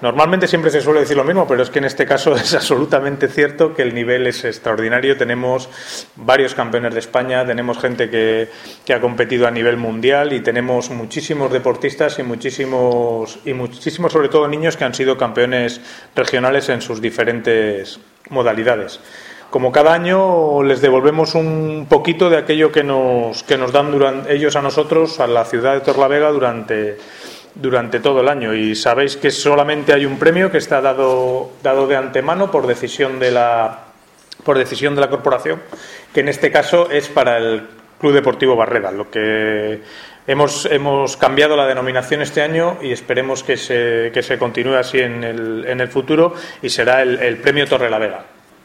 Normalmente siempre se suele decir lo mismo, pero es que en este caso es absolutamente cierto que el nivel es extraordinario. Tenemos varios campeones de España, tenemos gente que ha competido a nivel mundial y tenemos muchísimos deportistas y muchísimos sobre todo niños que han sido campeones regionales en sus diferentes modalidades. Como cada año les devolvemos un poquito de aquello que nos dan ellos a nosotros, a la ciudad de Torlavega, durante todo el año. Y sabéis que solamente hay un premio que está dado de antemano por decisión de la corporación, que en este caso es para el Club Deportivo Barreda. Lo que hemos cambiado la denominación este año y esperemos que se continúe así en el futuro, y será el premio Torrelavega.